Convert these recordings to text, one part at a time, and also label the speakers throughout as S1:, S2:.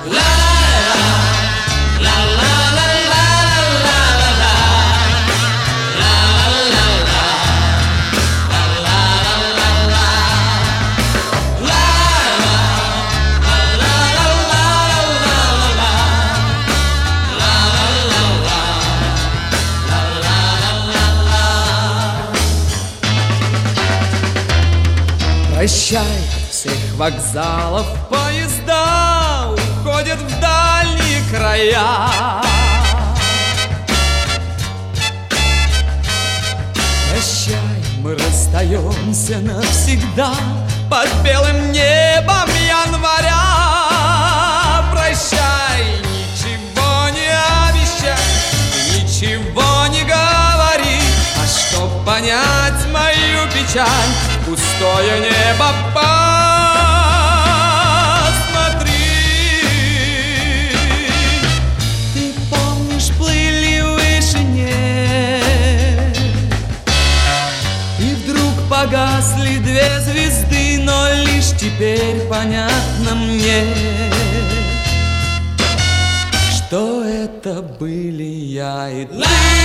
S1: Прощай, от всех вокзалов поезда уходят в дальние края. Прощай, мы расстаемся навсегда под белым небом января. Прощай, ничего не обещай, ничего не говори, а чтоб понять мою печаль, пустое небо посмотри. Ты помнишь, плыли в вышине, и вдруг погасли две звезды, но лишь теперь понятно мне, что это были я и ты.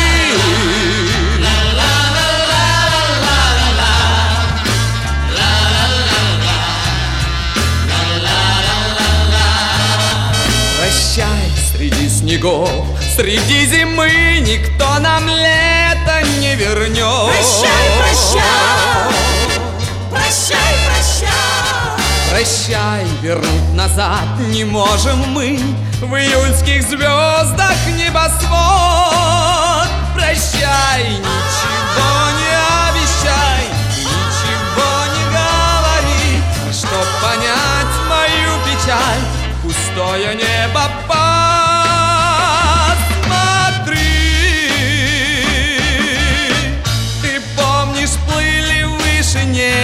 S1: Прощай, среди снегов, среди зимы никто нам лето не вернет.
S2: Прощай, прощай, прощай, прощай.
S1: Прощай, вернуть назад не можем мы в июльских звездах небосвод. Прощай, ничего не обещай, ничего не говори, чтоб понять мою печаль, пустое небо посмотри. Ты помнишь, плыли в вышине,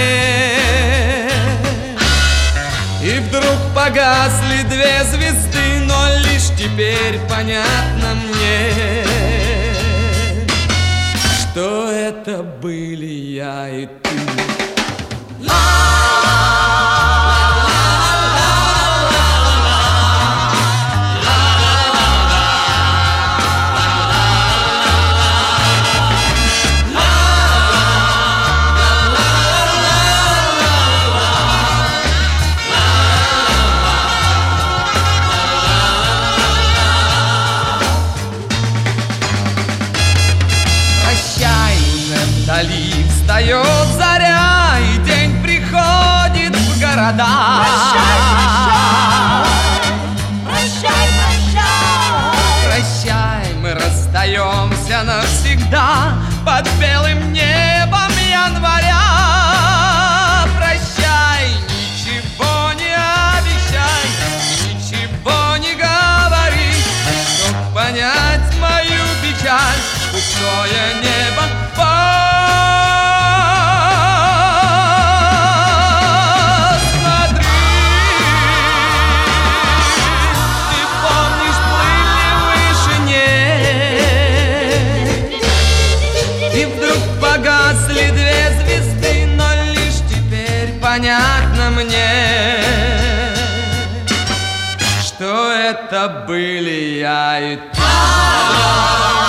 S1: и вдруг погасли две звезды, но лишь теперь понятно мне, что это были я и ты. Вдали встает заря, и день приходит в города.
S2: Прощай, прощай, прощай,
S1: прощай, мы расстаемся навсегда под белым небом января. Прощай, ничего не обещай, ничего не говори, чтоб понять мою печаль, пустое небо понятно мне, что это были я и ты.